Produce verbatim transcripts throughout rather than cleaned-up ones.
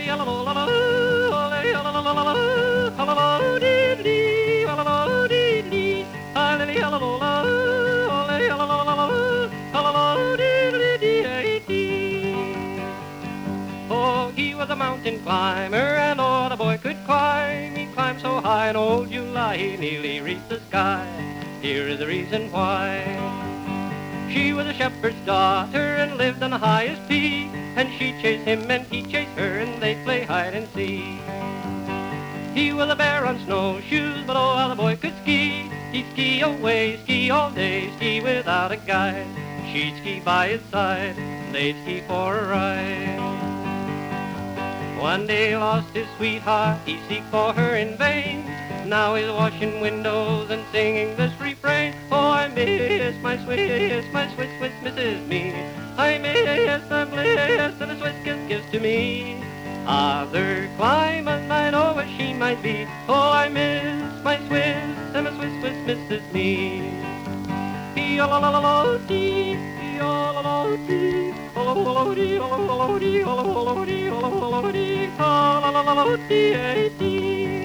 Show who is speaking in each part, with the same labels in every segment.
Speaker 1: Oh, he was a mountain climber, and oh, the boy could climb. He climbed so high in old July, he nearly reached the sky. Here is the reason why. She was a shepherd's daughter and lived on the highest peak, and she chased him and he chased her, and they play hide and seek. He was a bear on snowshoes, but oh, how the boy could ski. He'd ski away, ski all day, ski without a guide. She'd ski by his side, they'd ski for a ride. One day he lost his sweetheart, he seek for her in vain. Now he's washing windows and singing this refrain. Oh, I miss my Swiss, my Swiss, Swiss misses me. I miss the bliss and the Swiss kiss gives to me. Other climbers might know what she might be. Oh, I miss my Swiss and my Swiss, Swiss misses me. Ee-la-la-la-la-dee, ee-la-la-la-dee, oh-la-la-la-dee, oh-la-la-la-dee, oh-la-la-la-dee, oh-la-la-la-dee, oh-la-la-la-dee-dee.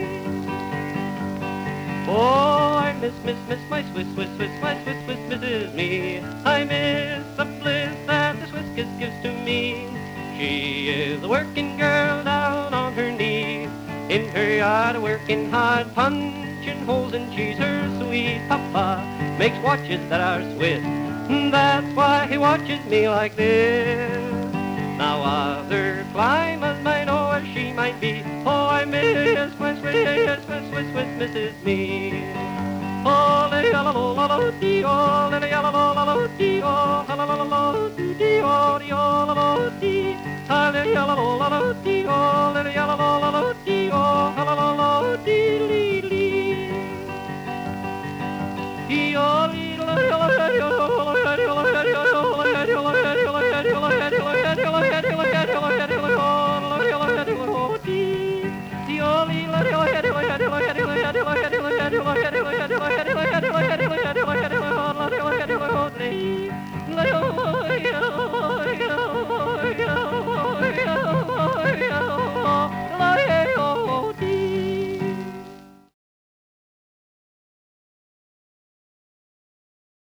Speaker 1: Oh, I miss, miss, miss my Swiss, Swiss, Swiss, my Swiss, Swiss misses me. I miss the bliss that the Swiss kiss gives to me. She is a working girl down on her knees, in her yard working hard, punching holes, and she's her sweet papa makes watches that are Swiss. That's why he watches me like this. Now other climbers might know where she might be. Oh, I miss my Swiss, Swiss, Swiss, Swiss misses me. Oh, la la la la la dee, oh, la la la la la dee, oh, la la la la dee, oh, dee, oh, la la dee, la la la la la dee, oh, la la la la la dee, oh, la la la la dee, lee lee. Dee, oh, lee la la la la.